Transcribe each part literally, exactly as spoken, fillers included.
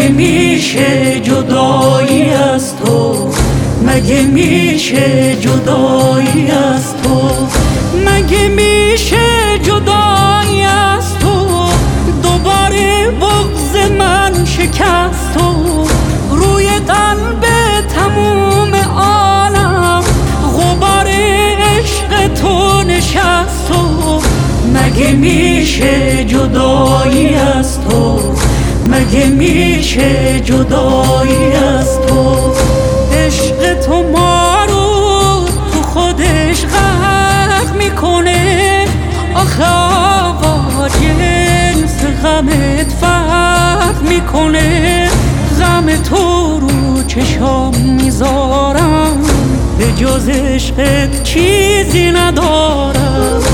مگه میشه جدایی از تو، مگه میشه جدایی از تو، مگه میشه جدایی از تو، دوباره بغض من شکست تو، روی قلب تموم عالم غبار عشق تو نشست تو، مگه میشه جدایی از تو، مگه میشه جدایی از تو. عشق تو ما رو تو خودش غرق میکنه، آخه آقا جنس غمت فرق میکنه، غم تو رو چشام میذارم، به جز عشقت چیزی ندارم.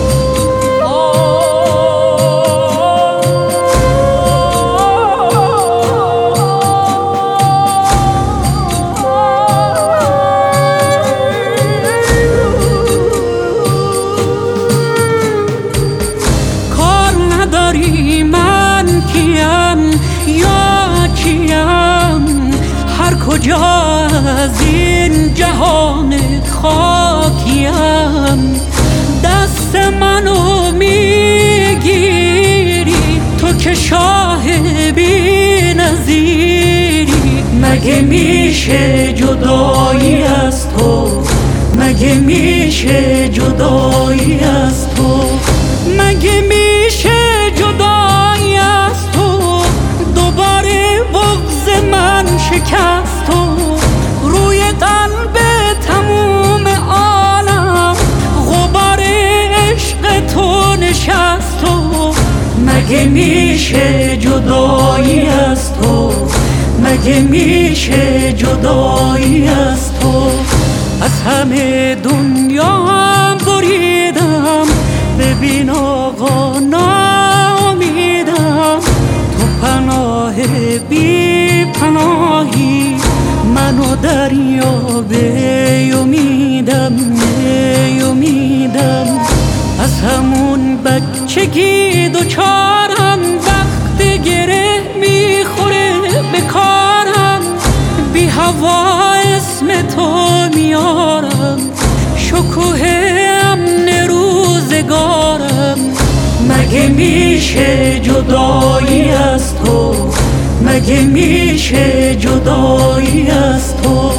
من کیم یا چیم، هر کجا از این جهان خاکیم، دست منو میگیری تو که شاه بی نظیری، مگه میشه جدایی از تو، مگه میشه جدایی از تو، مگه میشه جدایی از تو، دوباره بغض من شکست تو، روی قلب تموم عالم غبار عشق تو نشست تو، مگه میشه جدایی از تو، مگه میشه جدایی از تو. از همه دنیا هم بریدم، ببین آقا ناامیدم، تو پناه بی پناهی، منو دریا به امیدم به امیدم، از همون بچگی دوچارم، وقت گره میخوره به کارم، بی هوا اسم تو میارم، شکوه امن روزگارم، مگه میشه جدایی از تو، مگه میشه جدایی از تو.